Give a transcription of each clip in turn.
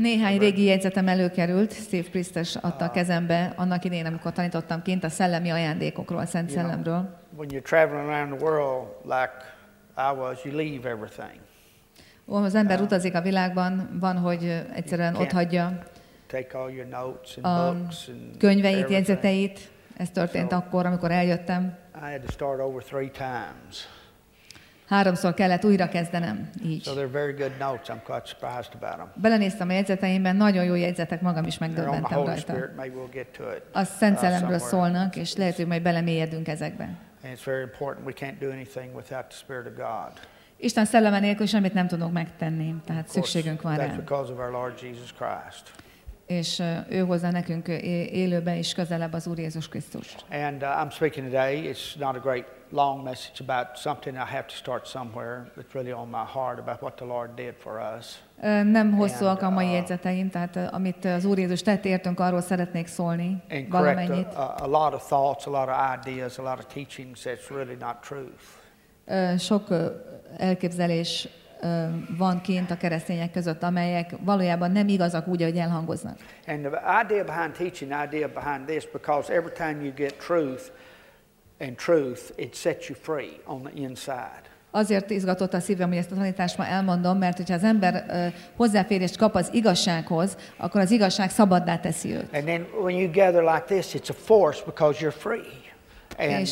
Néhány régi jegyzetem előkerült, Steve Priestes adta a kezembe annak idején, amikor tanítottam kint a szellemi ajándékokról, a Szent Szellemről. When you're traveling around the world like I was, you leave everything. Az ember utazik a világban, van, hogy egyszerűen otthagyja a könyveit, jegyzeteit. Ez történt akkor, amikor eljöttem. 3-szor kellett újra kezdenem, így. Belenéztem a jegyzeteimben, nagyon jó jegyzetek, magam is megdöbbentem rajta. A Szent Szellemről szólnak, és lehet, hogy majd belemélyedünk ezekbe. Isten szelleme nélkül semmit nem tudunk megtenni, tehát szükségünk van rá. És ő hozza nekünk élőbe és közelebb az Úr Jézus Krisztust. And I'm speaking today. It's not a great long message about something I have to start somewhere that's really on my heart about what the Lord did for us. Nem hosszúak a mai jegyzeteim, tehát amit az Úr Jézus tett értünk, arról szeretnék szólni valamennyit. A lot of thoughts, a lot of ideas, a lot of teachings that's really not truth. Sok elképzelés van kint a keresztények között, amelyek valójában nem igazak úgy, ahogy elhangoznak. And the idea behind teaching, the idea behind this, because every time you get truth, it sets you free on the inside. Azért izgatott a szívem, hogy ezt a tanítást ma elmondom, mert hogyha az ember hozzáférést kap az igazsághoz, akkor az igazság szabaddá teszi őt. And then when you gather like this, it's a force because you're free. And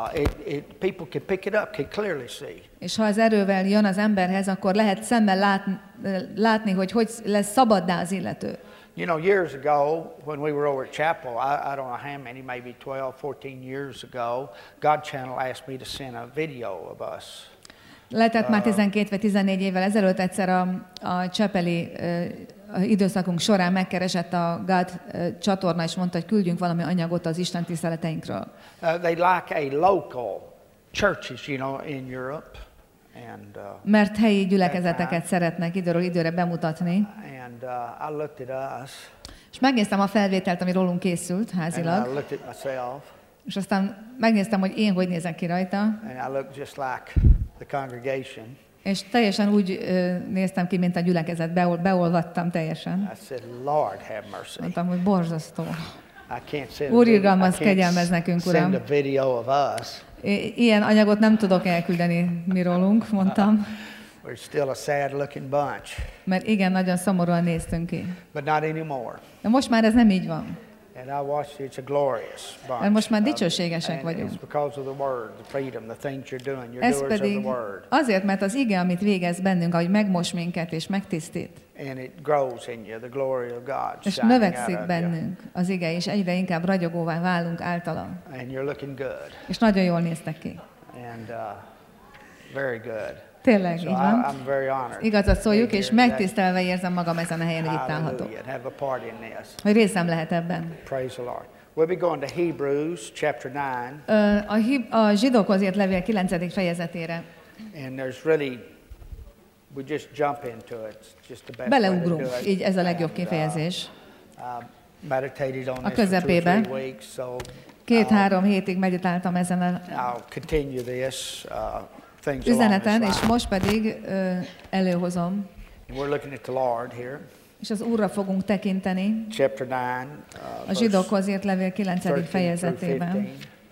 people can pick it up, can clearly see. És ha az erővel jön az emberhez, akkor lehet szemmel látni, hogy lesz szabaddá az illető. You know, years ago, when we were over at Chapel, I don't know how many, maybe 12, 14 years ago, God Channel asked me to send a video of us. Lehetett már 12 vagy 14 évvel ezelőtt egyszer a Chapeli időszakunk során megkeresett a God csatorna, és mondta, hogy küldjünk valami anyagot az Isten tiszteleteinkről. They like a local churches, you know, in Europe. And, mert helyi gyülekezeteket szeretnek időről időre bemutatni. And I looked at us. És megnéztem a felvételt, ami rólunk készült házilag. And I looked at myself. És aztán megnéztem, hogy én hogy nézek ki rajta. And I looked just like the congregation. És teljesen úgy néztem ki, mint a gyülekezet, beolvadtam teljesen. I said, Lord, have mercy. Mondtam, hogy borzasztó. I can't send Úr, irgalmaz, kegyelmez nekünk, Uram. Send a video of us. Ilyen anyagot nem tudok elküldeni mi rólunk, mondtam. We're still a sad looking bunch. Mert igen, nagyon szomorúan néztünk ki. But not anymore. De most már ez nem így van. And I watched, it's a glorious bunch. Mert most már dicsőségesek vagyunk. It's because of the word, the freedom, the things you're doing. You're ez doers of pedig the word. Azért, mert az ige, amit végez bennünk, ahogy megmos minket és megtisztít. And it grows in you, the glory of God. És növekszik bennünk az ige, és egyre inkább ragyogóvá válunk általa. And you're looking good. És nagyon jól néztek ki. And very good. Tényleg, so így van. I'm very honored. Igazat szóljuk, és megtisztelve érzem magam ezen a helyen, hogy itt állhatok. Hogy részem lehet ebben. Praise the Lord. We'll be going to Hebrews chapter 9. A Zsidókhoz írt levél 9. fejezetére. And there's really we just jump into it. Just the best beleugrunk, így ez a legjobb kifejezés. Meditated on a közepébe. 2-3 hétig meditáltam ezen a üzeneten, és most pedig előhozom. We're looking at the Lord here. És az Úrra fogunk tekinteni. Chapter 9, a Zsidókhoz írt levél 9. fejezetében.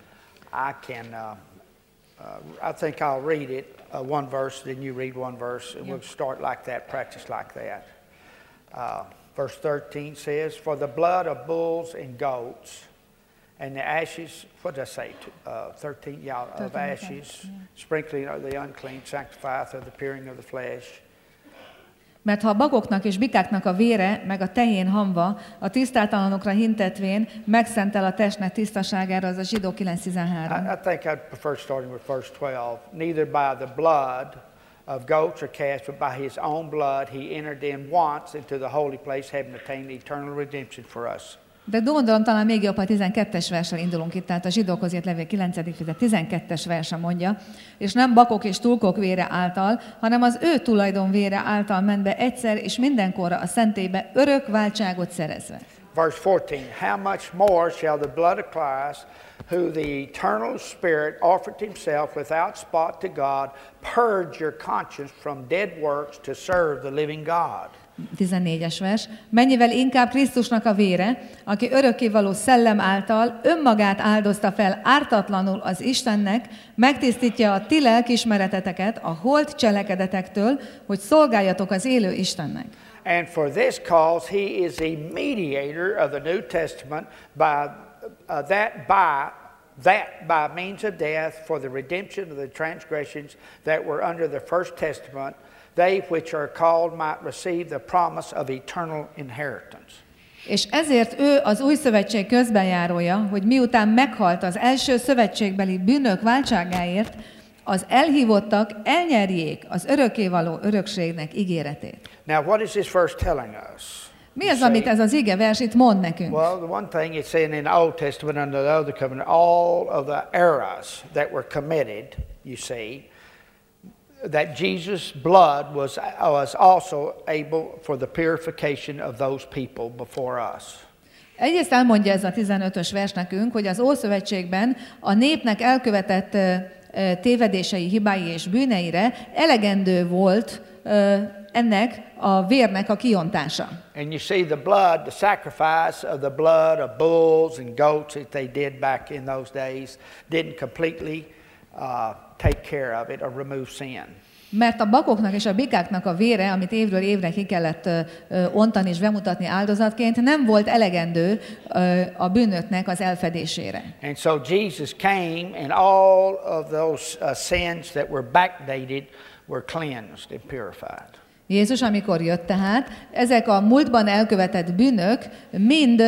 I think I'll read it one verse, then you read one verse, and we'll start like that, practice like that. Verse 13 says, "For the blood of bulls and goats, and the ashes," what does I say? 13, yeah, of ashes, sprinkling of the unclean, sanctifieth of the appearing of the flesh. Mert ha a bagoknak és bikáknak a vére, meg a tehén hamva, a tisztátalanokra hintetvén megszentel a testnek tisztaságára, az a Zsidó 9:13. I think I'd prefer starting with verse 12. Neither by the blood of goats or calves, but by his own blood he entered in once into the holy place, having attained eternal redemption for us. De gondolom talán még jobb, ha 12-es verssel indulunk itt, tehát a Zsidókhoz írt levél 9. fejezet 12-es verse mondja, és nem bakok és tulkok vére által, hanem az ő tulajdon vére által ment be egyszer és mindenkorra a szentélybe örök váltságot szerezve. Verse 14, how much more shall the blood of Christ, who the eternal Spirit offered himself without spot to God, purge your conscience from dead works to serve the living God. 14-es vers. Mennyivel inkább Krisztusnak a vére, aki örökkévaló szellem által önmagát áldozta fel ártatlanul az Istennek, megtisztítja a ti lelkiismereteteket a holt cselekedetektől, hogy szolgáljatok az élő Istennek. And for this cause he is a mediator of the New Testament by means of death for the redemption of the transgressions that were under the first testament, they which are called might receive the promise of eternal inheritance. És ezért ő az új szövetség közbenjárója, hogy miután meghalt az első szövetségbeli bűnök váltságáért, az elhívottak elnyerjék az örökkévaló örökségnek ígéretét. Now what is this verse telling us? Mi az, amit ez az igevers itt mond nekünk? Well, the one thing it's saying in the Old Testament under the Old Covenant, all of the errors that were committed, you see, that Jesus' blood was also able for the purification of those people before us. Egyrészt elmondja ez a 15-ös vers nekünk, hogy az Ószövetségben a népnek elkövetett tévedései, hibái és bűneire elegendő volt ennek a vérnek a kiontása. And you see the blood, the sacrifice of the blood of bulls and goats that they did back in those days didn't completely take care of it or remove sin. Mert a bakoknak és a bikáknak a vére, amit évről évre ki kellett ontani és bemutatni áldozatként, nem volt elegendő a bűnöknek az elfedésére. And so Jesus came and all of those sins that were backdated were cleansed and purified. Jézus, amikor jött tehát, ezek a múltban elkövetett bűnök mind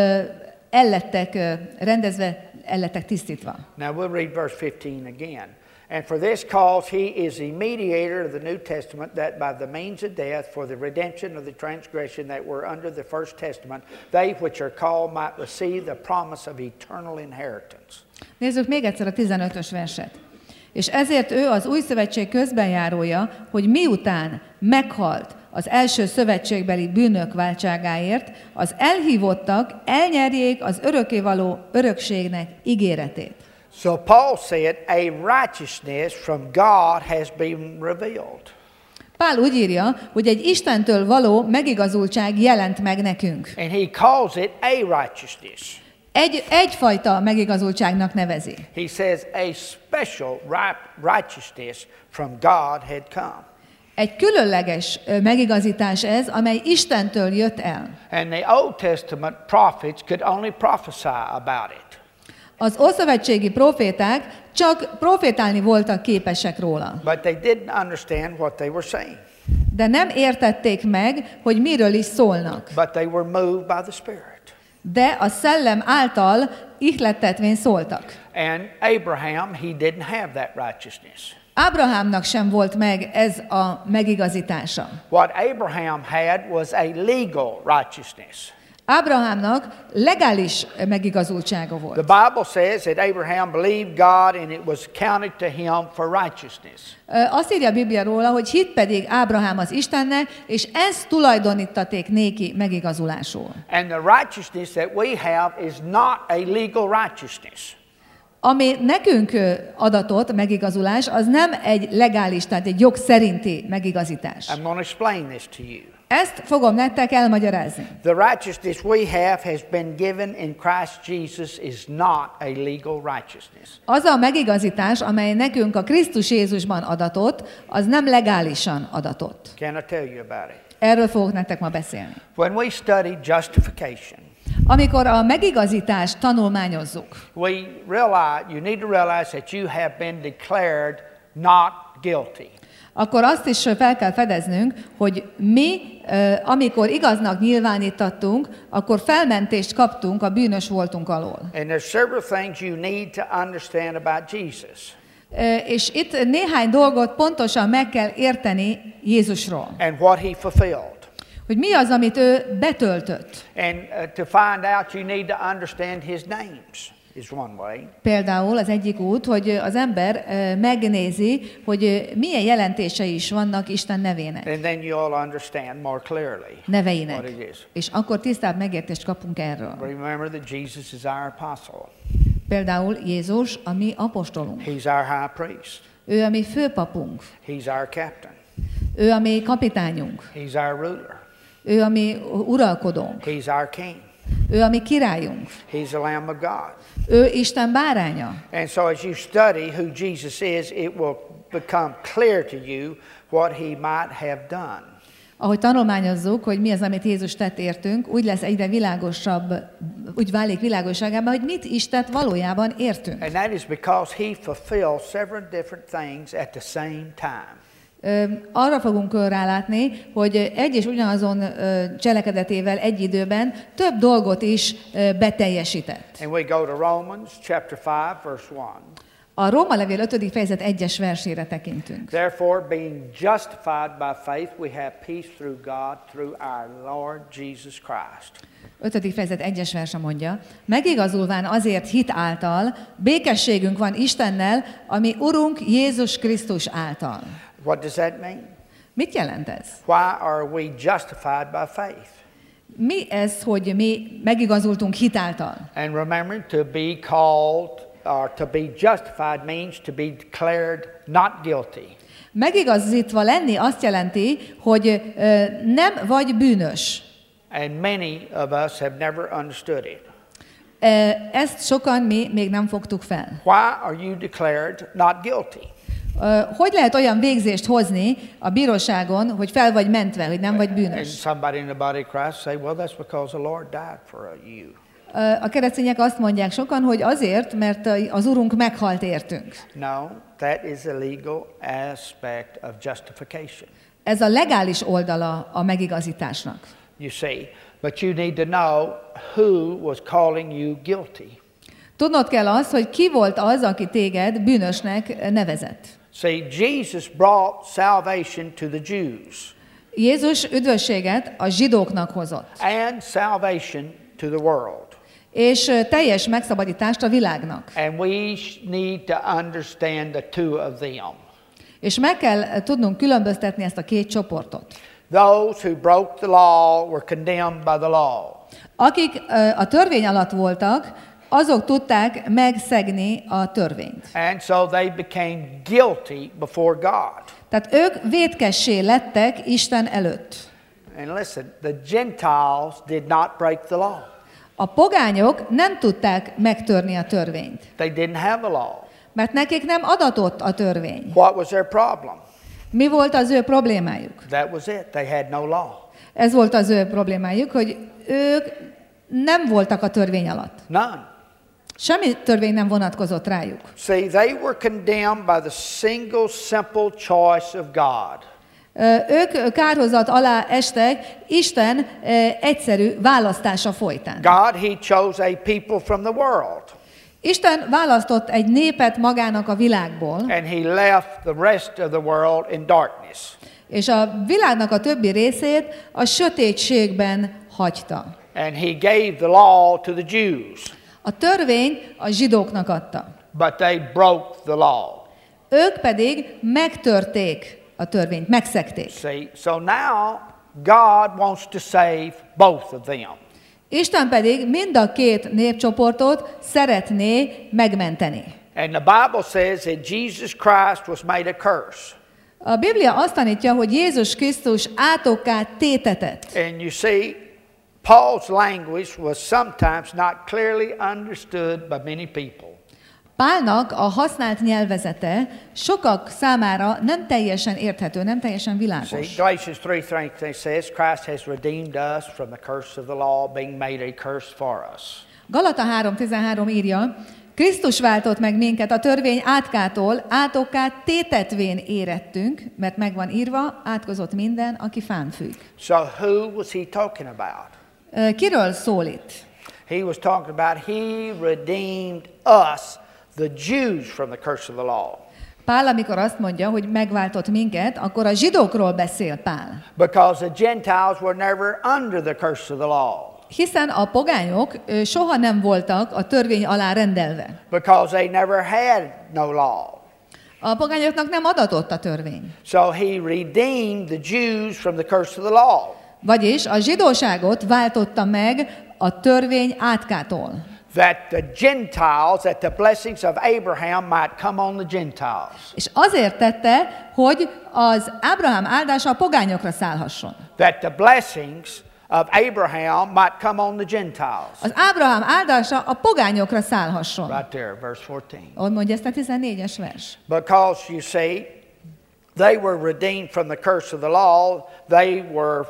ellettek rendezve, ellettek tisztítva. Now we'll read verse 15 again. And for this cause he is the mediator of the New Testament, that by the means of death for the redemption of the transgression that were under the first testament, they which are called might receive the promise of eternal inheritance. Nézzük még egyszer a 15-ös verset. És ezért ő az új szövetség közbenjárója, hogy miután meghalt az első szövetségbeli bűnök váltságáért, az elhívottak elnyerjék az örökkévaló örökségnek ígéretét. So Paul said, a righteousness from God has been revealed. Pál úgy írja, hogy egy Istentől való megigazultság jelent meg nekünk. And he calls it a righteousness. Egyfajta megigazultságnak nevezi. He says a special righteousness from God had come. Egy különleges megigazítás ez, amely Istentől jött el. And the Old Testament prophets could only prophesy about it. Az ószövetségi proféták csak profétálni voltak képesek róla. But they didn't understand what they were saying. De nem értették meg, hogy miről is szólnak. But they were moved by the Spirit. De a szellem által ihlettetvén szóltak. And Abraham, he didn't have that righteousness. Ábrahámnak sem volt meg ez a megigazítása. What Abraham had was a legal righteousness. Ábrahámnak legális megigazultsága volt. The Bible says that Abraham believed God and it was counted to him for righteousness. Azt írja a Biblia róla, hogy hitt pedig Ábrahám az Istennek, és ezt tulajdonítaték néki megigazulásul. And the righteousness that we have is not a legal righteousness. Ami nekünk adatott megigazulás, az nem egy legális, tehát egy jog szerinti megigazítás. I'm going to explain this to you. Ezt fogom nektek elmagyarázni. The righteousness we have has been given in Christ Jesus is not a legal righteousness. Az a megigazítás, amely nekünk a Krisztus Jézusban adatott, az nem legálisan adatott. Can I tell you about it? Erről fogok nektek ma beszélni. When we study justification, amikor a megigazítást tanulmányozzuk, you need to realize that you have been declared not guilty. Akkor azt is fel kell fedeznünk, hogy mi, amikor igaznak nyilvánítottunk, akkor felmentést kaptunk a bűnös voltunk alól. And there's several things you need to understand about Jesus. És itt néhány dolgot pontosan meg kell érteni Jézusról. And what he fulfilled. Hogy mi az, amit ő betöltött. And to find out you need to understand his names. Is one way. Például az egyik út, hogy az ember megnézi, hogy milyen jelentései is vannak Isten nevének. And then you'll understand more clearly neveinek. what it is. És akkor tisztább megértést kapunk erről. Remember that Jesus is our apostle. Például Jézus a mi apostolunk. He's our high priest. Ő a mi főpapunk. He's our captain. Ő a mi kapitányunk. He's our ruler. Ő a mi uralkodónk. He's our king. Ő a mi királyunk. He's the Lamb of God. Ő Isten báránya. And so as you study who Jesus is, it will become clear to you what he might have done. Ahogy tanulmányozzuk, hogy mi az, amit Jézus tett értünk, úgy lesz egyre világosabb, úgy válik világosságában, hogy mit is tett valójában értünk. And that is because he fulfilled several different things at the same time. Arra fogunk rálátni, hogy egy és ugyanazon cselekedetével egy időben több dolgot is beteljesített. And we go to Romans chapter 5 verse 1. A Róma levél 5. fejezet 1-es versére tekintünk. Therefore, being justified by faith, we have peace through God, through our Lord Jesus Christ. 5. fejezet 1-es verse mondja, megigazulván azért hit által, békességünk van Istennel, ami Urunk Jézus Krisztus által. What does that mean? Mit jelent ez? Why are we justified by faith? Mi ez, hogy mi megigazultunk hit által? And remember, to be called or to be justified means to be declared not guilty. Megigazítva lenni azt jelenti, hogy nem vagy bűnös. And many of us have never understood it. Ezt sokan mi még nem fogtuk fel. Why are you declared not guilty? Hogy lehet olyan végzést hozni a bíróságon, hogy fel vagy mentve, hogy nem vagy And bűnös? somebody in the body of Christ say, well, that's because the Lord died for you. A keresztények azt mondják sokan, hogy azért, mert az Urunk meghalt értünk. No, that is a legal aspect of justification. Ez a legális oldala a megigazításnak. You see, but you need to know who was calling you guilty. Tudnod kell azt, hogy ki volt az, aki téged bűnösnek nevezett. See, Jesus brought salvation to the Jews. Jézus üdvösséget a zsidóknak hozott. And salvation to the world. És teljes megszabadítást a világnak. And we need to understand the two of them. És meg kell tudnunk különböztetni ezt a két csoportot. Those who broke the law were condemned by the law. Akik a törvény alatt voltak, azok tudták megszegni a törvényt. And so they became guilty before God. Tehát ők vétkessé lettek Isten előtt. And listen, the Gentiles did not break the law. A pogányok nem tudták megtörni a törvényt, They didn't have a law. mert nekik nem adatott a törvény. What was their problem? Mi volt az ő problémájuk? That was it. They had no law. Ez volt az ő problémájuk, hogy ők nem voltak a törvény alatt. None. Semmi törvény nem vonatkozott rájuk. See, they were condemned by the single simple choice of God. Ők kárhozat alá estek Isten egyszerű választása folytán. God, he chose a people from the world. Isten választott egy népet magának a világból, And he left the rest of the world in darkness. és a világnak a többi részét a sötétségben hagyta. And he gave the law to the Jews. A törvényt a zsidóknak adta. But they broke the law. Ők pedig megtörték a törvényt, megszegték. See, so now God wants to save both of them. Isten pedig mind a két népcsoportot szeretné megmenteni. And the Bible says that Jesus Christ was made a curse. A Biblia azt tanítja, hogy Jézus Krisztus átokká tétetett. And you see, Paul's language was sometimes not clearly understood by many people. Pálnak a használt nyelvezete sokak számára nem teljesen érthető, nem teljesen világos. See, Galatians 3:13 says, Christ has redeemed us from the curse of the law, being made a curse for us. Galata 3:13 írja, Krisztus váltott meg minket a törvény átkától, átokká tétetvén érettünk, mert megvan írva, átkozott minden, aki fán függ. So who was he talking about? Kiről szól itt? He was talking about he redeemed us, the Jews, from the curse of the law. Pál, amikor azt mondja, hogy megváltott minket, akkor a zsidókról beszél Pál. Because the Gentiles were never under the curse of the law. Hiszen a pogányok soha nem voltak a törvény alá rendelve. Because they never had no law. A pogányoknak nem adatott a törvény. So he redeemed the Jews from the curse of the law. Vagyis a zsidóságot váltotta meg a törvény átkától. that the Gentiles, that the blessings of Abraham might come on the Gentiles. És azért tette, hogy az Ábrahám áldása a pogányokra szállhasson. That the blessings of Abraham might come on the Gentiles. Az Ábrahám áldása a pogányokra szállhasson. Right there, verse 14. Ahogy mondja ezt a 14-es vers. Because you see, they were redeemed from the curse of the law. They were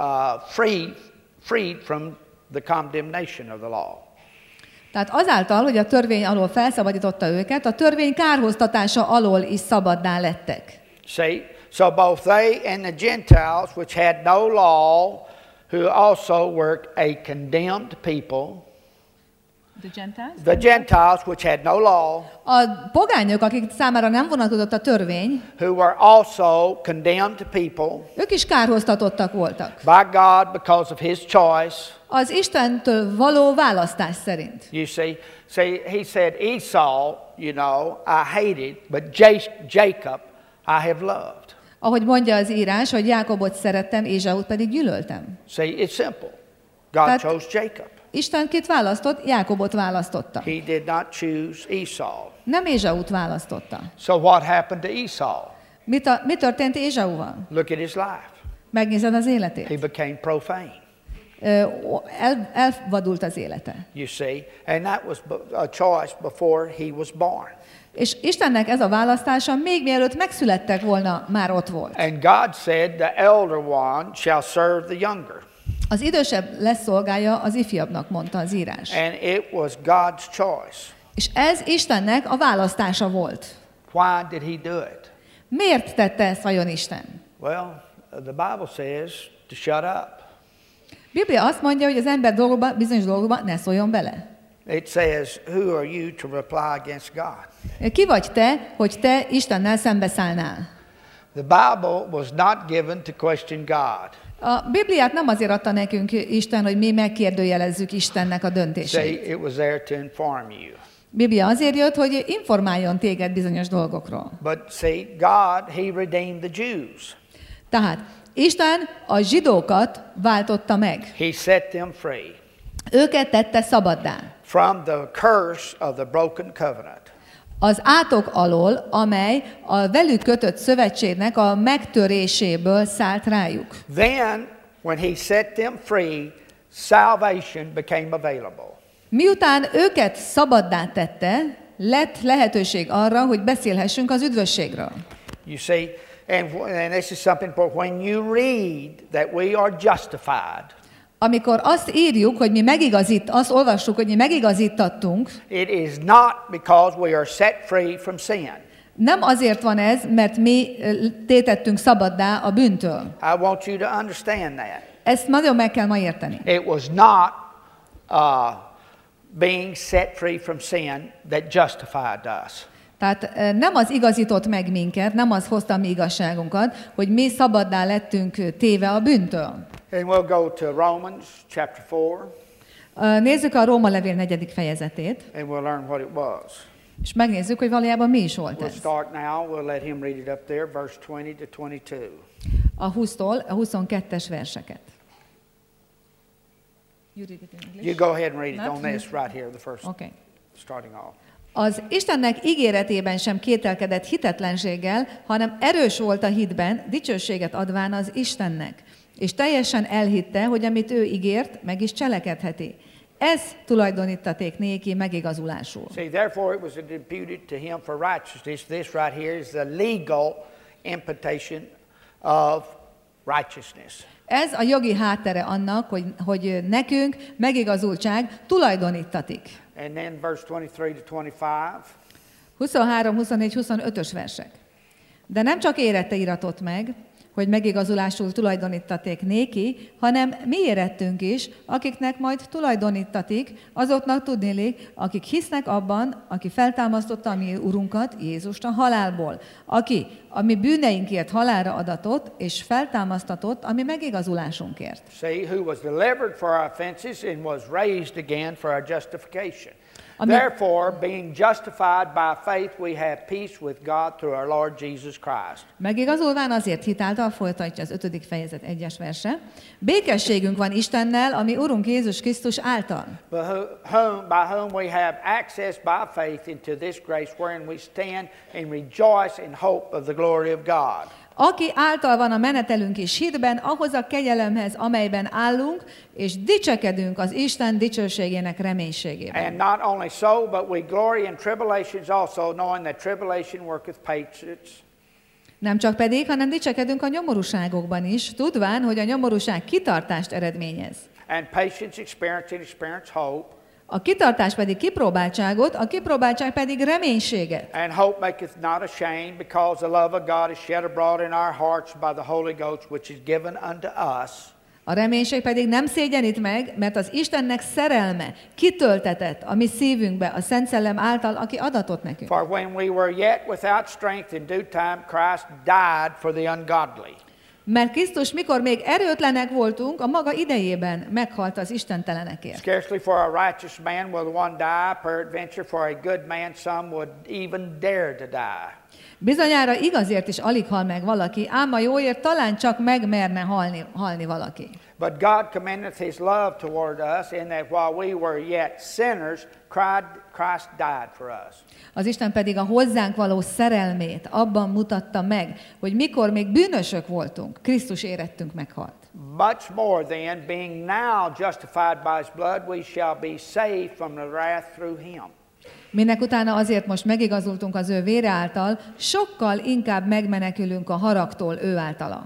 freed from the condemnation of the law. Tehát azáltal, hogy a törvény alól felszabadította őket, a törvény kárhoztatása alól is szabaddá lettek. See, so both they and the Gentiles, which had no law, who also were a condemned people. The Gentiles, which had no law, a pogányok, akik számára nem vonatkozott a törvény, who were also condemned people, ők is kárhoztatottak voltak. by God because of His choice. Az Istentől való választás szerint. You see, He said Esau, you know, I hated, but Jacob I have loved. Ahogy mondja az írás, hogy Jákobot szerettem, Ézsaut pedig gyűlöltem. See, it's simple. God chose Jacob. Isten kit választott? Jákobot választotta. He did not choose Esau. Nem Ézsaut választotta. So what happened to Esau? Mi történt Ézsauval? Look at his life. Megnézed az He életét. became profane. Elvadult az élete. You see, and that was a choice before he was born. És Istennek ez a választása még mielőtt megszülettek volna, már ott volt. And God said, the elder one shall serve the younger. Az idősebb lesz szolgálja az ifjabbnak, mondta az írás. And it was God's choice. És ez Istennek a választása volt. Why did he do it? Miért tette ezt vajon Isten? Well, the Bible says to shut up. Biblia azt mondja, hogy az ember dolgokban, bizonyos dolgokban ne szóljon bele. It says, who are you to reply against God? Ki vagy te, hogy te Istennel szembeszállnál? The Bible was not given to question God. A Bibliát nem azért adta nekünk Isten, hogy mi megkérdőjelezzük Istennek a döntéseit. See, it was there to inform you. Biblia azért jött, hogy informáljon téged bizonyos dolgokról. But see, God, He redeemed the Jews. Tehát Isten a zsidókat váltotta meg. He set them free Őket tette szabaddá. from the curse of the broken covenant. Az átok alól, amely a velük kötött szövetségnek a megtöréséből szállt rájuk. Then, when He set them free, salvation became available. Miután őket szabaddá tette, lett lehetőség arra, hogy beszélhessünk az üdvösségről. You see, and this is something important. When you read that we are justified, Amikor azt írjuk, hogy mi azt olvassuk, hogy mi megigazítattunk, it is not because we are set free from sin. nem azért van ez, mert mi tétettünk szabaddá a bűntől. I want you to understand that. Ezt nagyon meg kell ma érteni. It was not being set free from sin that justified us. Tehát nem az igazított meg minket, nem az hozta mi igazságunkat, hogy mi szabaddá lettünk téve a bűntől. And we'll go to Romans chapter 4. Nézzük a Róma levél 4. fejezetét, and we'll learn what it was. és megnézzük, hogy valójában mi is volt We'll ez. start now. We'll let him read it up there, verse 20 to 22. A 20-tól a 22-es verseket. You go ahead and read it Not on this right here, the first Okay. starting off. Az Istennek ígéretében sem kételkedett hitetlenséggel, hanem erős volt a hitben, dicsőséget adván az Istennek. És teljesen elhitte, hogy amit ő ígért, meg is cselekedheti. Ez tulajdonítaték néki megigazulásul. See, therefore it was imputed to him for righteousness. This right here is the legal imputation of righteousness. Ez a jogi háttere annak, hogy nekünk megigazultság tulajdonítatik. And then verse 23 to 25. 23, 24, 25-ös versek. De nem csak érette iratot meg, hogy megigazulásul tulajdonítaték néki, hanem mi érettünk is, akiknek majd tulajdonítatik, azoknak tudniillik, akik hisznek abban, aki feltámasztotta a mi Urunkat, Jézust a halálból, aki a mi bűneinkért halálra adatott, és feltámasztatott a mi megigazulásunkért. See, who was delivered for our offenses and was raised again for our justification. Therefore, being justified by faith, we have peace with God through our Lord Jesus Christ. Megigazolván azért hitáltal, folytatja az 5. fejezet 1-es verse. Békességünk van Istennel, ami Urunk Jézus Krisztus által. By whom we have access by faith into this grace wherein we stand and rejoice in hope of the glory of God. Aki által van a menetelünk is hitben, ahhoz a kegyelemhez, amelyben állunk, és dicsekedünk az Isten dicsőségének reménységében. And not only so, but we glory in tribulations also, knowing that tribulation worketh patience. Nem csak pedig, hanem dicsekedünk a nyomorúságokban is, tudván, hogy a nyomorúság kitartást eredményez. And patience, experience, and experience hope. A kitartás pedig kipróbáltságot, a kipróbáltság pedig reménységet. And hope maketh not ashamed, because the love of God is shed abroad in our hearts by the Holy Ghost, which is given unto us. A reménység pedig nem szégyenít meg, mert az Istennek szerelme kitöltetett a mi szívünkbe a Szent Szellem által, aki adatott nekünk. For when we were yet without strength, in due time Christ died for the ungodly. Mert Krisztus, mikor még erőtlenek voltunk, a maga idejében meghalt az istentelenekért. Scarcely for a righteous man will one die, peradventure for a good man some would even dare to die. Bizonyára igazért is alig hal meg valaki, ám a jóért talán csak megmerne halni valaki. But God commendeth his love toward us in that while we were yet sinners, Christ died for us. Az Isten pedig a hozzánk való szerelmét abban mutatta meg, hogy mikor még bűnösök voltunk, Krisztus érettünk meghalt. Much more than, being now justified by his blood, we shall be saved from the wrath through him. Minek utána azért most megigazultunk az ő vére által, sokkal inkább megmenekülünk a haragtól ő általa.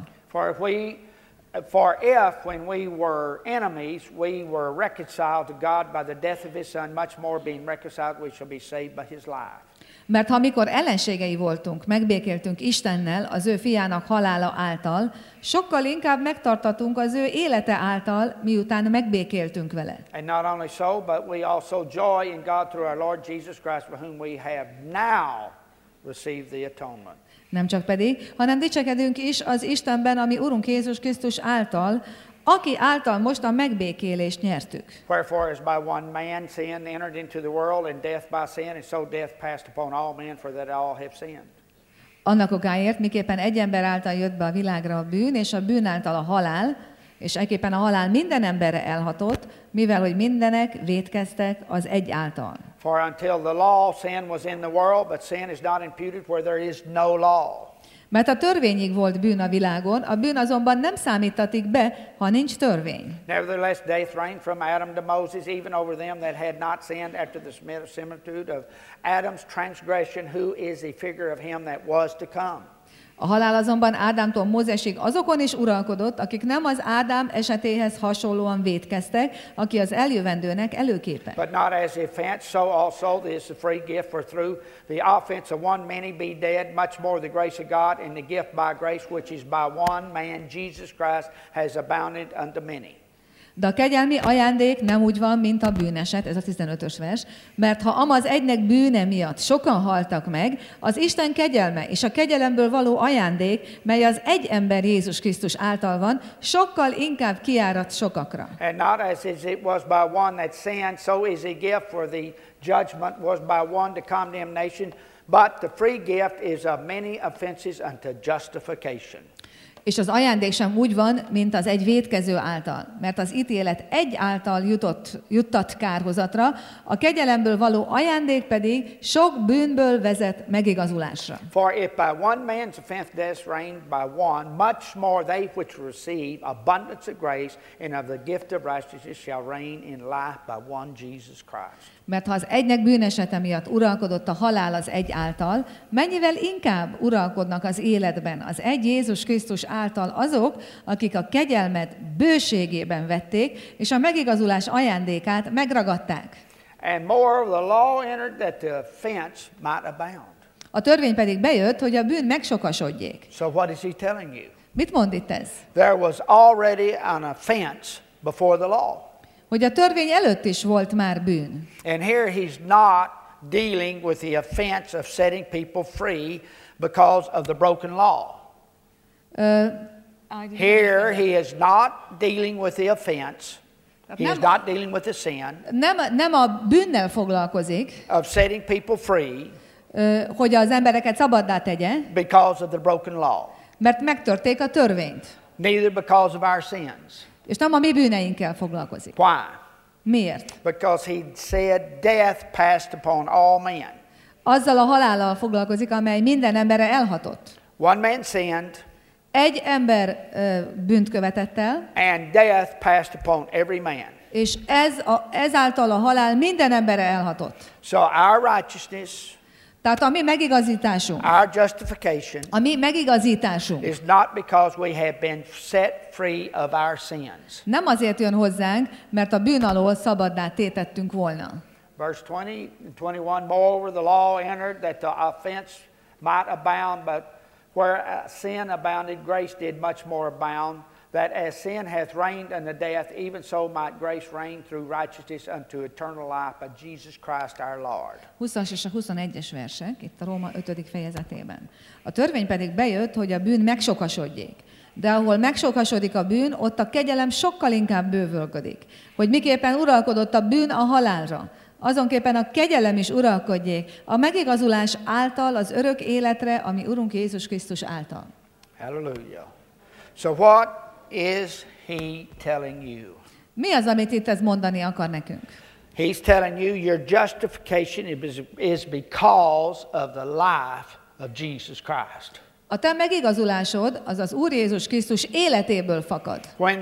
For if, when we were enemies, we were reconciled to God by the death of his son, much more being reconciled, we shall be saved by his life. Mert ha mikor ellenségei voltunk, megbékéltünk Istennel az ő fiának halála által, sokkal inkább megtartatunk az ő élete által, miután megbékéltünk vele. And not only so, but we also joy in God through our Lord Jesus Christ, by whom we have now received the atonement. Nem csak pedig, hanem dicsekedünk is az Istenben, ami Urunk Jézus Krisztus által, aki által most a megbékélést nyertük. Wherefore, as by one man sin entered into the world, and death by sin, and so death passed upon all men, for that all have sinned. Annak okáért, miképpen egy ember által jött be a világra a bűn, és a bűn által a halál, és ekképpen a halál minden emberre elhatott, mivel hogy mindenek vétkeztek az egy által. For until the law, sin was in the world, but sin is not imputed where there is no law. Mert a törvényig volt bűn a világon, a bűn azonban nem számítatik be, ha nincs törvény. Nevertheless, death reigned from Adam to Moses, even over them that had not sinned, after the similitude of Adam's transgression, who is a figure of him that was to come. A halál azonban Ádámtól Mózesig azokon is uralkodott, akik nem az Ádám esetéhez hasonlóan vétkeztek, aki az eljövendőnek előképe. But not as the offense, so also is the free gift, for through the offense of one many be dead, much more the grace of God and the gift by grace, which is by one man, Jesus Christ, has abounded unto many. De a kegyelmi ajándék nem úgy van, mint a bűneset, ez a 15-ös vers, mert ha amaz egynek bűne miatt sokan haltak meg, az Isten kegyelme és a kegyelemből való ajándék, mely az egy ember Jézus Krisztus által van, sokkal inkább kiárat sokakra. And not as it was by one that sinned, so is a gift, for the judgment was by one to condemnation, but the free gift is of many offenses unto justification. És az ajándék sem úgy van, mint az egy vétkező által, mert az ítélet egy által juttat kárhozatra, a kegyelemből való ajándék pedig sok bűnből vezet megigazulásra. For if by one man's offense death reigned by one, much more they which receive abundance of grace and of the gift of righteousness shall reign in life by one Jesus Christ. Mert ha az egynek bűnesete miatt uralkodott a halál az egy által, mennyivel inkább uralkodnak az életben az egy Jézus Krisztus által azok, akik a kegyelmet bőségében vették, és a megigazulás ajándékát megragadták. And more of the law entered that the offense might abound. A törvény pedig bejött, hogy a bűn megsokasodjék. So what is he telling you? Mit mond itt ez? There was already an offense before the law. Hogy a törvény előtt is volt már bűn. And here he's not dealing with the offense of setting people free because of the broken law. Here he is not dealing with the offense He is not dealing with the sin Nem a bűnnel foglalkozik, of setting people free hogy az embereket szabaddá tegye, because of the broken law. mert megtörték a törvényt. Neither because of our sins. És nem a mi bűneinkkel foglalkozik. Why? Miért? Because he said death passed upon all men. Azzal a halállal foglalkozik, amely minden emberre elhatott. One man sinned, Egy ember bűnt követett el, and death passed upon every man. és ezáltal a halál minden emberre elhatott. So our righteousness, Tehát a mi megigazításunk, our justification, is not because we have been set free of our sins. Nem azért jön hozzánk, mert a bűn alól szabaddá tétettünk volna. Verse 20 and 21, moreover the law entered that the offense might abound, but where sin abounded, grace did much more abound, that as sin hath reigned unto death, even so might grace reign through righteousness unto eternal life by Jesus Christ our Lord. 20-as és a 21-es versek, itt a Róma 5. fejezetében. A törvény pedig bejött, hogy a bűn megsokasodjék. De ahol megsokasodik a bűn, ott a kegyelem sokkal inkább bővölködik. Hogy miképpen uralkodott a bűn a halálra, azonképpen a kegyelem is uralkodjék a megigazulás által az örök életre, ami Urunk Jézus Krisztus által. Hallelujah. So what is he telling you? Mi az, amit itt ez mondani akar nekünk? He's telling you your justification is because of the life of Jesus Christ. A te megigazulásod az az Úr Jézus Krisztus életéből fakad. When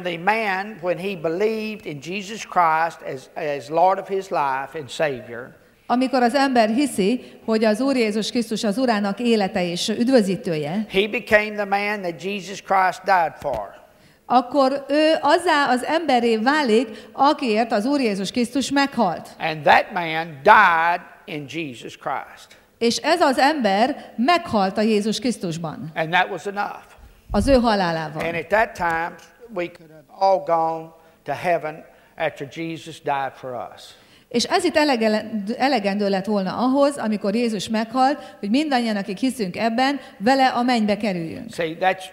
he believed in Jesus Christ as Lord of his life and Savior, amikor az ember hiszi, hogy az Úr Jézus Krisztus az Urának élete és üdvözítője, he became the man that Jesus Christ died for. Akkor ő azzá az emberré válik, akiért az Úr Jézus Krisztus meghalt. And that man died in Jesus Christ. És ez az ember meghalt a Jézus Krisztusban. And that was enough. Az ő halálával. And at that time we could have all gone to heaven after Jesus died for us. És ez itt elegendő lett volna ahhoz, amikor Jézus meghalt, hogy mindannyian, akik hiszünk ebben, vele a mennybe kerüljünk. See, that's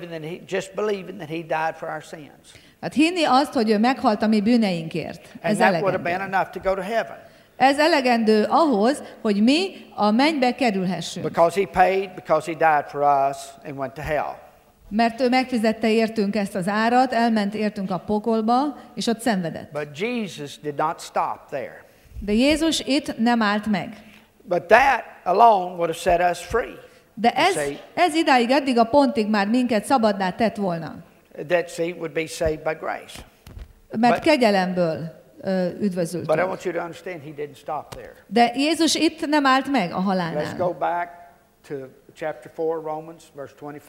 believing that he died for our sins. Hát hinni azt, hogy ő meghalt a mi bűneinkért. Ez elegendő. Would have been enough to go to heaven. Ez elegendő ahhoz, hogy mi a mennybe kerülhessünk. Because he paid, because he died for us and went to hell. Mert ő megfizette értünk ezt az árat, elment értünk a pokolba, és ott szenvedett. But Jesus did not stop there. De Jézus itt nem állt meg. But that alone would have set us free. De ez idáig, eddig a pontig már minket szabaddá tett volna. That would be saved by grace. Mert kegyelemből üdvözültünk. But I want you to understand he didn't stop there. De Jézus itt nem állt meg a halálnál. Let's go back to chapter 4, Romans, verse 25.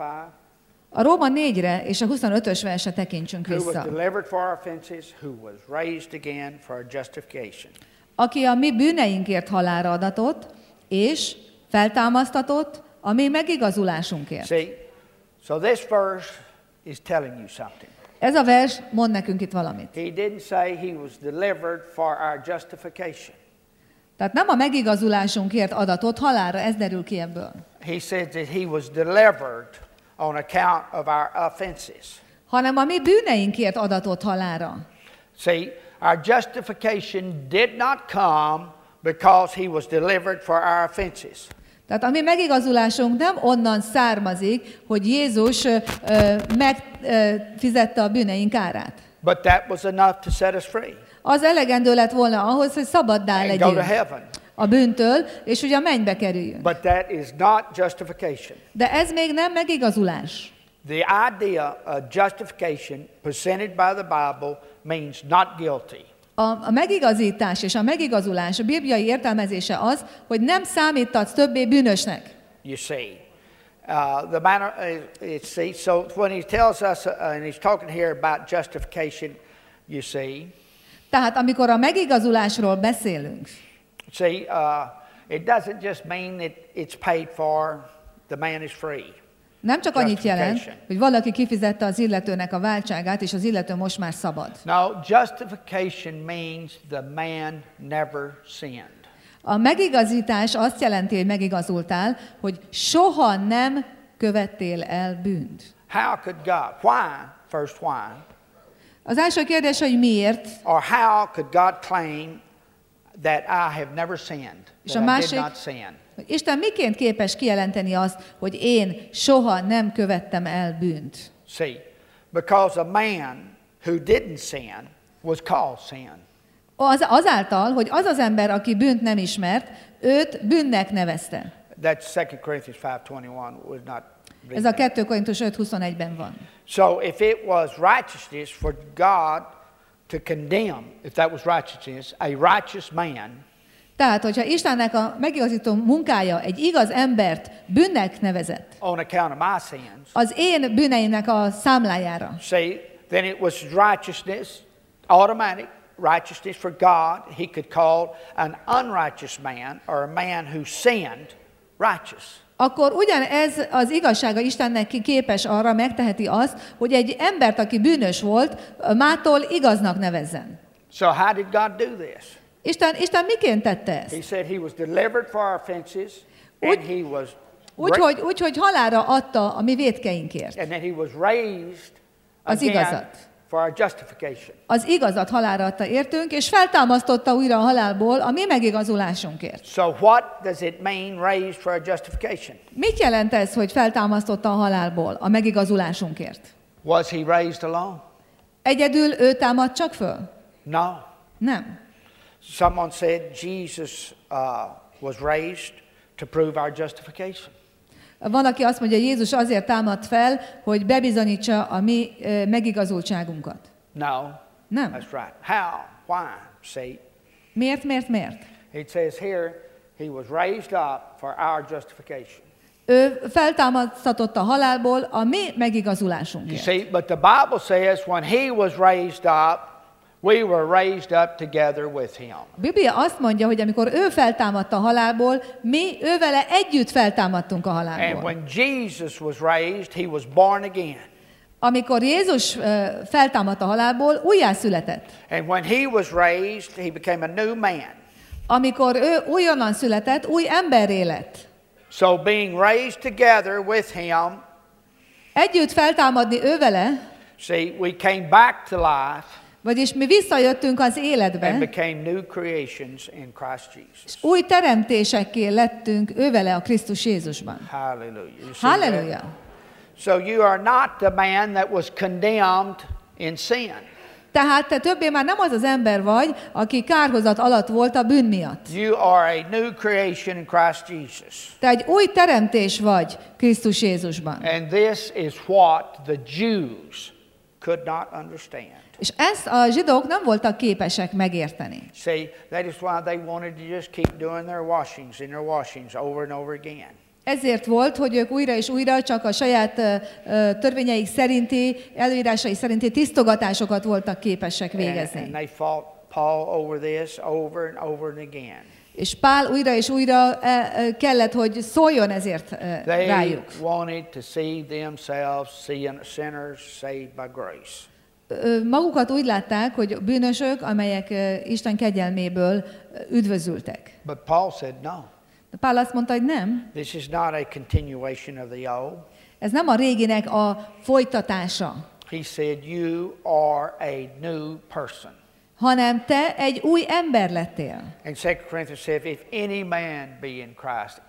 A Róma 4-re és a 25-ös versre tekintsünk Who was vissza. delivered for our offenses, who was raised again for our justification. Aki a mi bűneinkért halálra adatott, és feltámasztatott a mi megigazulásunkért. See, so this verse is telling you something. Ez a vers mond nekünk itt valamit. He didn't say he was delivered for our justification. Tehát nem a megigazulásunkért adatott halálra, ez derül ki ebből. He said that he was delivered on account of our offenses. Hanem a mi bűneinkért adatott halálra. See, our justification did not come because he was delivered for our offenses. Tehát a mi megigazulásunk nem onnan származik, hogy Jézus megfizette a bűneink árát. But that was enough to set us free. Az elegendő lett volna ahhoz, hogy szabaddá And go to legyünk heaven. a bűntől, és ugye a mennybe kerüljünk. But that is not justification. De ez még nem megigazulás. The idea of justification presented by the Bible means not guilty. A megigazítás és a megigazulás, a bibliai értelmezése az, hogy nem számítatsz többé bűnösnek. You see, the manner, so when he tells us, and he's talking here about justification, you see. Tehát amikor a megigazulásról beszélünk, See, it doesn't just mean that it's paid for, the man is free. nem csak annyit jelent, hogy valaki kifizette az illetőnek a váltságát, és az illető most már szabad. No, justification means the man never sinned. A megigazítás azt jelenti, hogy megigazultál, hogy soha nem követtél el bűnt. How could God? Why? First, why? Az első kérdés, hogy miért, Or how could God claim that I have never sinned, és a that I did másik, not sin? hogy Isten miként képes kijelenteni azt, hogy én soha nem követtem el bűnt. See, because a man who didn't sin was called sin. Azáltal, hogy az az ember, aki bűnt nem ismert, őt bűnnek nevezte. That's 2 Corinthians 5:21 was not Ez a 2 Korintus 5:21-ben van. So if it was righteousness for God to condemn, if that was righteousness, a righteous man, Tehát, hogyha Istennek a megigazító munkája egy igaz embert bűnnek nevezett, on account of my sins, az én bűneimnek a számlájára, see, then it was righteousness, automatic righteousness for God. He could call an unrighteous man or a man who sinned righteous. akkor ugyanez az igazsága Istennek képes arra, megteheti azt, hogy egy embert, aki bűnös volt, mától igaznak nevezzen. So how did God do this? Isten miként tette He ezt? said he was delivered for our offenses, and he was Úgy, hogy halálra adta a mi vétkeinkért. and then he was raised Az again igazat. for our justification. Az igazat halálra adta értünk, és feltámasztotta újra a halálból a mi megigazulásunkért. So what does it mean raised for our justification? Mit jelent ez, hogy feltámasztotta a halálból a megigazulásunkért? Was he raised alone? Egyedül ő támad csak föl? No. Nem. Someone said Jesus was raised to prove our justification. Van, aki azt mondja, Jézus azért támad fel, hogy bebizonyítsa a mi megigazultságunkat. No. Nem. That's right. How? Why? See? Miért? It says here he was raised up for our justification. Ő feltámasztatott a halálból a mi You megigazulásunkért. see, but the Bible says when he was raised up, we were raised up together with him. A Biblia azt mondja, hogy amikor ő feltámadt a halálból, mi ővele együtt feltámadtunk a And halálból. when Jesus was raised, he was born again. Amikor Jézus feltámadt a halálból, újjászületett. And when he was raised, he became a new man. Amikor ő újonnan született, új emberré lett. So being raised together with him, Együtt feltámadni ővele, see, we came back to life vagyis mi visszajöttünk az and életbe, became new creations in Christ Jesus. és új teremtésekké lettünk ővele a Krisztus Jézusban. Hallelujah. You see that? Halleluja! So you are not the man that was condemned in sin. Tehát te többé már nem az az ember vagy, aki kárhozat alatt volt a bűn miatt. You are a new creation in Christ Jesus. Te egy új teremtés vagy Krisztus Jézusban. And this is what the Jews could not understand. És ezt a zsidók nem voltak képesek megérteni. See, that is why they wanted to just keep doing their washings over and over again. Ezért volt, hogy ők újra és újra csak a saját törvényeik szerinti, előírásai szerinti tisztogatásosokat voltak képesek végezni. And they fought Paul over this over and again. És Pál újra és újra kellett, hogy szóljon ezért They rájuk. wanted to see themselves sinners saved by grace. Magukat úgy látták, hogy bűnösök, amelyek Isten kegyelméből üdvözültek. But Paul said no. De Pál azt mondta, hogy nem. This is not a continuation of the old. Ez nem a réginek a folytatása, He said you are a new person. hanem te egy új ember lettél. And 2 Corinthians says, if any man be in Christ,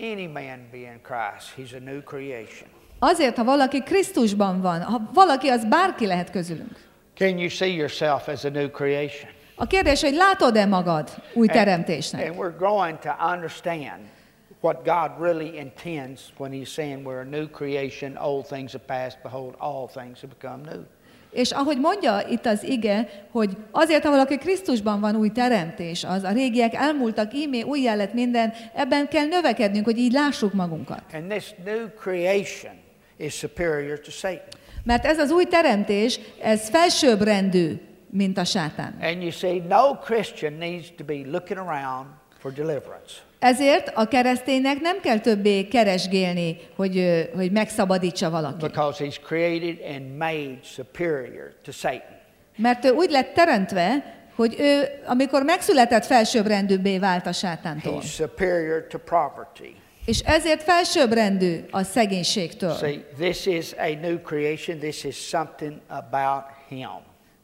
he's a new creation. Azért, ha valaki Krisztusban van, ha valaki, az bárki lehet közülünk. Can you see yourself as a new creation? A kérdés, hogy látod-e magad új teremtésnek? And we're going to understand what God really intends when he's saying we're a new creation, old things have passed, behold, all things have become new. És ahogy mondja itt az ige, hogy azért, ha valaki Krisztusban van, új teremtés, az a régiek elmúltak, íme újjá lett minden, ebben kell növekednünk, hogy így lássuk magunkat. And this new creation is superior to Satan. Mert ez az új teremtés, ez felsőbbrendű, mint a sátán. And you see, no Christian needs to be looking around for deliverance. Ezért a kereszténynek nem kell többé keresgélni, hogy megszabadítsa valaki. Because he's created and made superior to Satan. Mert ő úgy lett teremtve, hogy ő, amikor megszületett, felsőbbrendűbbé vált a sátántól. He's superior to poverty. És ezért felsőbbrendű a szegénységtől. See, this is a new creation. This is something about him.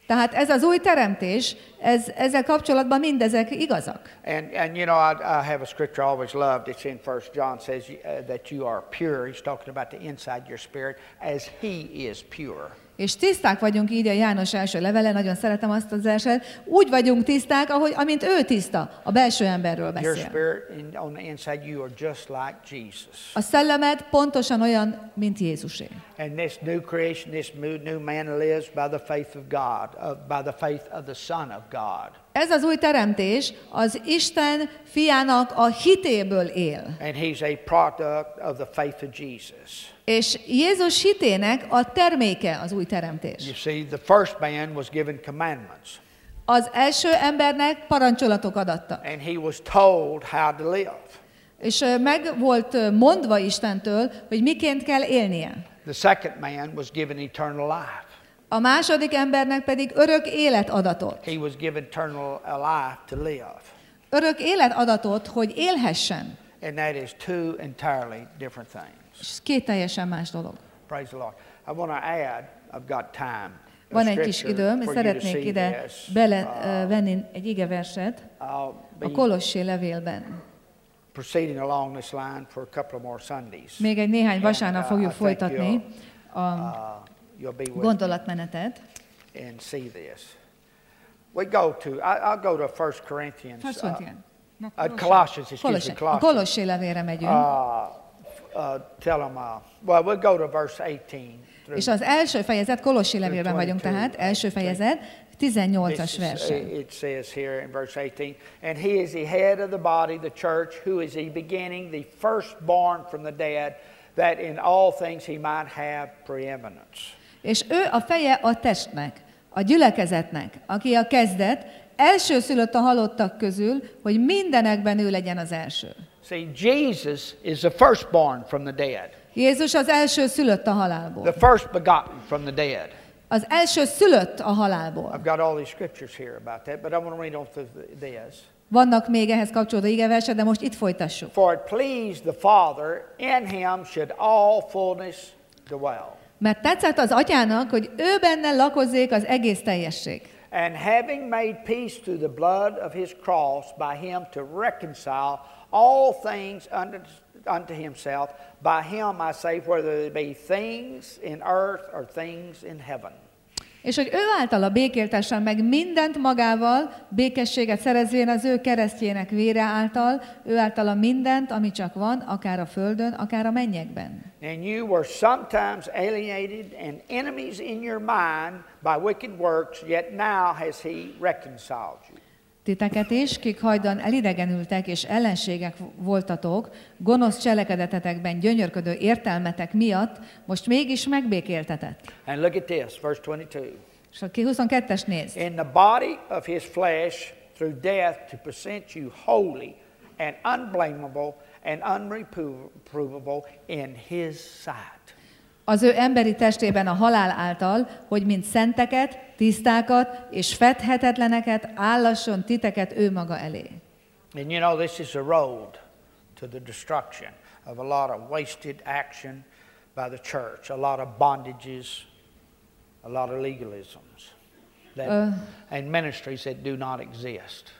Tehát ez az új teremtés, ezzel kapcsolatban mindezek igazak. And you know, I have a scripture I always loved. It's in 1 John, says that you are pure. He's talking about the inside your spirit as he is pure. És tiszták vagyunk, így a János első levele, nagyon szeretem azt az verset, úgy vagyunk tiszták, amint ő tiszta, a belső emberről Your beszél. spirit on the inside, you are just like Jesus. A szellemed pontosan olyan, mint Jézusé. And this new creation, this new man lives by the faith of God, by the faith of the Son of God. Ez az új teremtés az Isten fiának a hitéből él. And he's a product of the faith of Jesus. És Jézus hitének a terméke az új teremtés. You see, the first man was given commandments. Az első embernek parancsolatok adatta. And he was told how to live. És meg volt mondva Istentől, hogy miként kell élnie. The second man was given eternal life. A második embernek pedig örök élet adatot. He was given eternal life to live. Örök élet adatot, hogy élhessen. And that is two entirely different things. És ez két teljesen más dolog. Praise the Lord. I want to add, I've got time. Van egy kis időm, és szeretnék ide belevenni egy igeverset a Kolossé levélben. Proceeding along this line for a couple of more Sundays. Még egy néhány vasárnap fogjuk folytatni a gondolatmenetet. And see this. We go to, I'll go to 1 Corinthians. Colossians, excuse me, a Kolossé levélre megyünk. Tell them, well, we'll go to verse 18. És az első fejezet, Kolossé levélben vagyunk tehát, első fejezet, 18-as versen. It says here in verse 18, and he is the head of the body, the church, who is the beginning, the firstborn from the dead, that in all things he might have preeminence. És ő a feje a testnek, a gyülekezetnek, aki a kezdet, elsőszülött a halottak közül, hogy mindenekben ő legyen az első. See, Jesus is the firstborn from the dead. Jézus az első szülött a halálból. The first begotten from the dead. Az első szülött a halálból. I've got all these scriptures here about that, but I want to read on through this. Vannak még ehhez kapcsolódó igeversek, de most itt folytassuk. For it pleased the Father, in him should all fullness dwell. Mert tetszett az atyának, hogy ő benne lakozzék az egész teljesség. And having made peace through the blood of his cross by him to reconcile all things unto himself, by him I say, whether they be things in earth or things in heaven. És hogy ő általa békéltessen meg mindent magával, békességet szerezvén az ő keresztjének vére által, ő általa mindent, ami csak van, akár a földön, akár a mennyekben. And you were sometimes alienated and enemies in your mind by wicked works, yet now has he reconciled you. Titeket is, kik hajdan elidegenültek és ellenségek voltatok, gonosz cselekedetetekben gyönyörködő értelmetek miatt, most mégis megbékéltetett. And look at this, verse 22. És a 22-es néz. In the body of his flesh, through death, to present you holy and unblameable and unreprovable in his sight. Az ő emberi testében a halál által, hogy mint szenteket, tisztákat és fedhetetleneket állasson titeket ő maga elé. And you know, this is a road to the destruction of a lot of wasted action by the church, a lot of bondages, a lot of legalisms, and ministries that do not exist.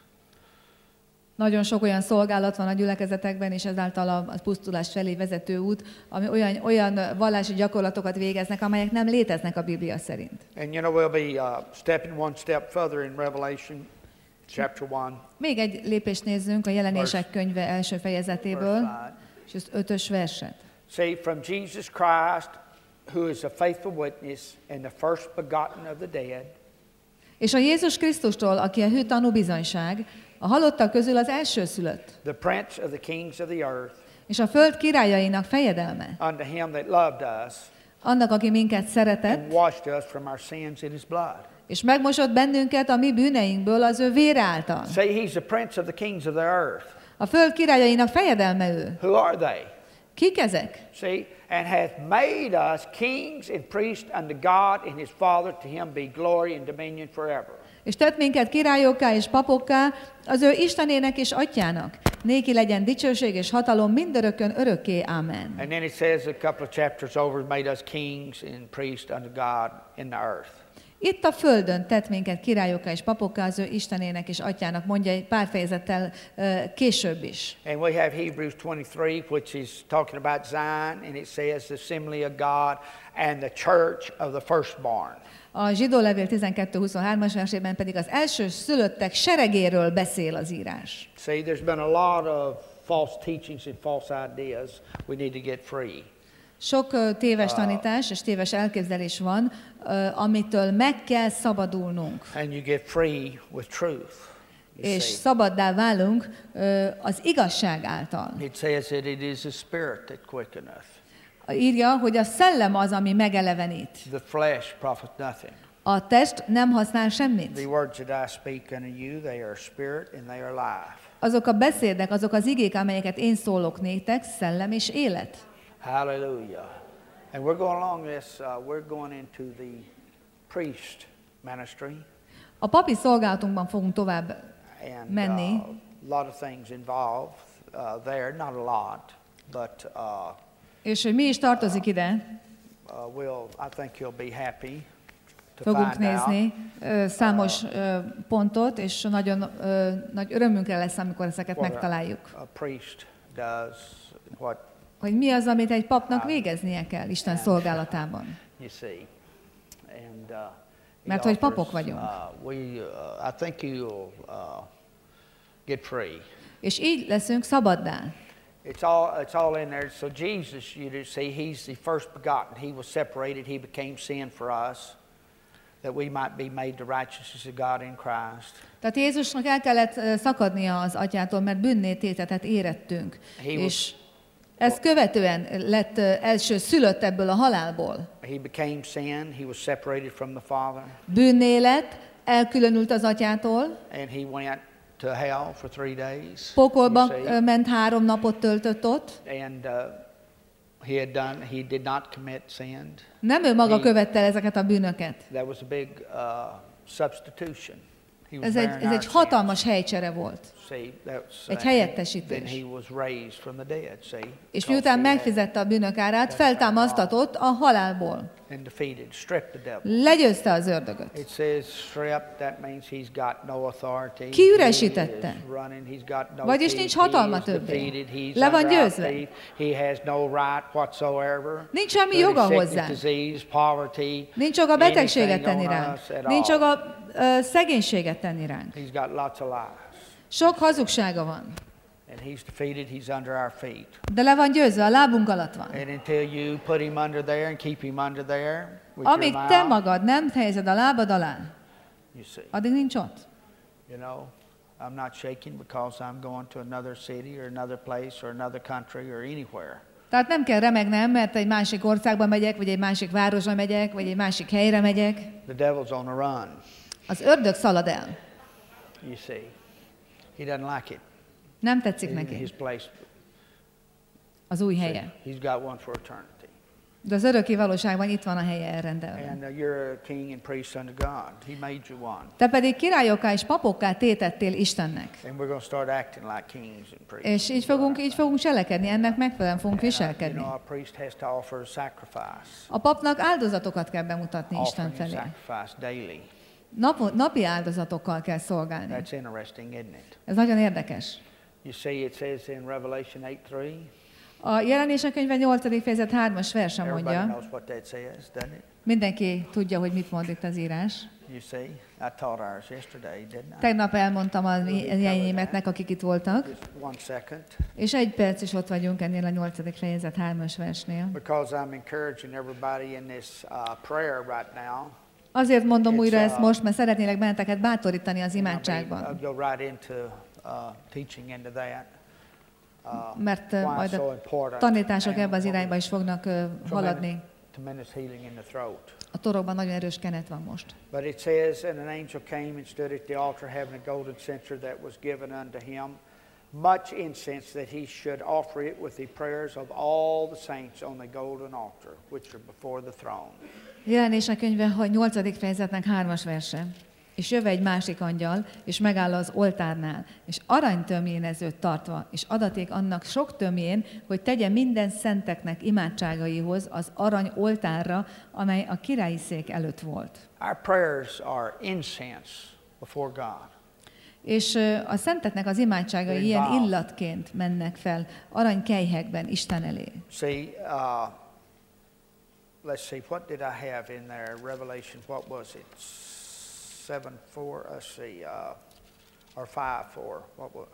Nagyon sok olyan szolgálat van a gyülekezetekben, és ezáltal a pusztulás felé vezető út, ami olyan vallási gyakorlatokat végeznek, amelyek nem léteznek a Biblia szerint. And you know, we'll be stepping one step further in Revelation chapter 1. Még egy lépést nézzünk a Jelenések könyve első fejezetéből, és az 5-ös verset. See, from Jesus Christ, who is a faithful witness and the first begotten of the dead. És a Jézus Krisztustól, aki a hű tanúbizonyság, a halottak közül az elsőszülött. The prince of the kings of the earth. És a föld királyainak fejedelme. Unto him that loved us. Annak, aki minket szeretett. And washed us from our sins in his blood. És megmosott bennünket a mi bűneinkből az ő vére által. Say he's the prince of the kings of the earth. A föld királyainak fejedelme ő. Who are they? Kik ezek? See, and hath made us kings and priests unto God and his Father, to him be glory and dominion forever. És tett minket királyokká és papokká, az ő Istenének és Atyának. Néki legyen dicsőség és hatalom mindörökkön örökké. Amen. And then it says a couple of chapters over, made us kings and priests unto God in the earth. Itt a földön tett minket királyokká és papokká az ő Istenének és Atyának, mondja egy pár fejezettel később is. And we have Hebrews 23, which is talking about Zion, and it says the assembly of God and the church of the firstborn. A Zsidó levél 12-23-as versében pedig az első szülöttek seregéről beszél az írás. See, there's been a lot of false teachings and false ideas. We need to get free. Sok téves tanítás és téves elképzelés van, amitől meg kell szabadulnunk. And you get free with truth. És szabaddá válunk az igazság által. It says that it is the spirit that quickeneth. Írja, hogy a szellem az, ami megelevenít. The flesh profiteth nothing. A test nem használ semmit. The words that I speak unto you, they are spirit and they are life. Azok a beszédek, azok az igék, amelyeket én szólok néktek, szellem és élet. Hallelujah. And we're going along this, we're going into the priest ministry. A papi szolgálatunkban fogunk tovább And menni. a lot of things involved there, not a lot, but És hogy mi is tartozik ide, I think you'll be happy to fogunk find out. nézni számos pontot, és nagyon nagy örömünkre lesz, amikor ezeket What megtaláljuk. a priest does, what Hogy mi az, amit egy papnak végeznie kell Isten szolgálatában. you see. And he Mert hogy offers, papok vagyunk. I think you'll get free. És így leszünk szabaddá. It's all in there. So Jesus, you see, he's the first begotten. He was separated. He became sin for us, that we might be made the righteousness of God in Christ. Tehát Jézusnak el kellett szakadnia az atyától, mert bűnné tétetet érettünk. És ezt követően lett első szülött ebből a halálból. He became sin. He was separated from the Father. Bűnné lett, elkülönült az atyától. And he went to hell for 3 days. Pokolba ment, 3 napot töltött ott. And he did not commit sin. Nem ő maga követte el ezeket a bűnöket. That was a big substitution. Ez egy hatalmas helycsere volt. Egy helyettesítés. Then he was raised from the dead, és miután megfizette a bűnök árát, feltámasztatott a halálból. And defeated, stripped the devil. Legyőzte az ördögöt. It says stripped, that means he's got no authority. Kiüresítette. Vagyis Vagyis nincs hatalma többé. Le van győzve. He has no right whatsoever. Nincs semmi joga hozzá. Disease, poverty, Nincs joga betegséget anything tenni on ránk. us at Nincs all. joga szegénységet tenni ránk. He's got lots of lies. Sok hazugsága van. And he's defeated, he's under our feet. De le van győzve, a lábunk alatt van. And until you put him under there and keep him under there with Amíg your te mouth, magad nem helyezed a lábad alá, you see. addig nincs ott. You know, I'm not shaking because I'm going to another city or another place or another country or anywhere. Tehát nem kell remegnem, mert egy másik országba megyek, vagy egy másik városba megyek, vagy egy másik helyre megyek. The devil's on the run. Az ördög szalad el. You see. He doesn't like it. Nem tetszik His neki place. az új helye. He's got one for eternity. De az örökké valóságban itt van a helye elrendelve. And you're a king and priest unto God. He made you one. Te pedig királyokká és papokká tétettél Istennek. And we're going to start acting like kings and priests. És így fogunk cselekedni, ennek megfelelően fogunk You viselkedni. know, a priest has to offer a sacrifice. A papnak áldozatokat kell bemutatni Isten Offering a felé. sacrifice daily. Napi áldozatokkal kell szolgálni. That's interesting, isn't it? Ez nagyon érdekes. You see, it says in Revelation 8:3. A Jelenések könyve 8. fejezet 3-as verse Everybody mondja. knows what that says, doesn't it? Mindenki tudja, hogy mit mond itt az írás. You see, I taught ours yesterday, didn't I? Tegnap elmondtam a jegynémetnek, akik itt voltak, Just 1 second. és 1 perc is ott vagyunk ennél a 8. fejezet 3-as versnél. Because I'm encouraging everybody in this prayer right now. Azért mondom újra ezt most, mert szeretnélek benneteket bátorítani az imádságban. I'll go right into teaching into that. Mert Why majd so a important. tanítások And ebbe az irányba is fognak haladni. Tremendous healing in the throat. A torokban nagyon erős kenet van most. But it says, and an angel came and stood at the altar having a golden censer that was given unto him, much incense that he should offer it with the prayers of all the saints on the golden altar, which are before the throne. Jelenések könyve 8. fejezetnek 3-as verse. És jöve egy másik angyal, és megáll az oltárnál, és aranytömjénezőt tartva, és adaték annak sok tömjén, hogy tegye minden szenteknek imádságaihoz az arany oltárra, amely a királyi szék előtt volt. Our prayers are incense before God. És a szenteknek az imádságai ilyen illatként mennek fel aranykelyhekben Isten elé. See, let's see, what did I have in there? Revelation, what was it? 7:4, let's see, or 5:4. What was,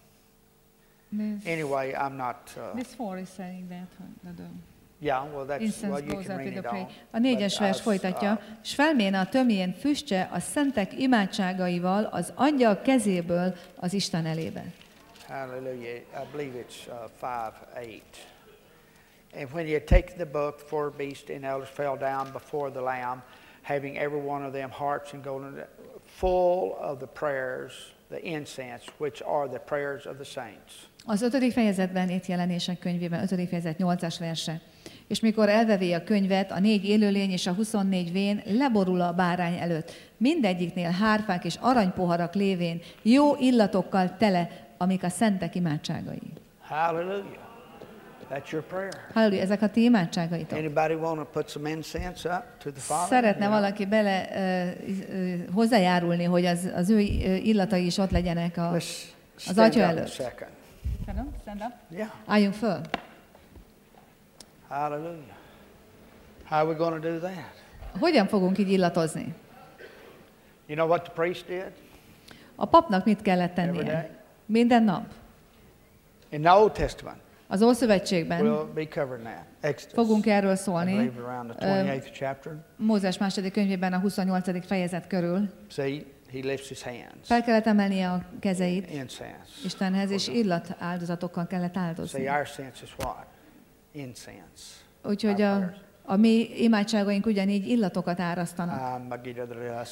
anyway, I'm not... This 4 is saying that. Yeah, well, that's, well, you can read it all. A 4-es vers folytatja, és felméne a tömjén füstje a szentek imádságaival az angyal kezéből az Isten elébe. Hallelujah. I believe it's 5:8. And when you take the book, the four beasts and elders fell down before the Lamb, having every one of them harps and golden, full of the prayers, the incense, which are the prayers of the saints. Az 5. fejezetben, itt Jelenések könyvében, 5. fejezet 8-as verse. És mikor elvevé a könyvet, a 4 élőlény és a 24 vén leborul a bárány előtt. Mindegyiknél hárfák és aranypoharak lévén, jó illatokkal tele, amik a szentek imádságai. Hallelujah. That's your prayer. Halleluja, ezek a ti imádságaitok. Anybody want to put some incense up to the Father? Szeretne valaki bele hozzájárulni, hogy az ő illatai is ott legyenek az Atya előtt? Stand up. Yeah. Álljunk föl. Hallelujah. How are we going to do that? Hogyan fogunk így illatozni? You know what the priest did? A papnak mit kellett tennie? Minden nap. In the Old Testament. Az Ószövetségben we'll be covering that. Exodus. Fogunk erről szólni. I believe around the 28th chapter. Mózes második könyvében a 28. fejezet körül. See, he lifts his hands. Fel kellett emelnie a kezeit Incense. Istenhez, és illat áldozatokkal kellett áldozni. See, our sense is what? Incense. Úgyhogy a mi imádságaink ugyanígy illatokat árasztanak.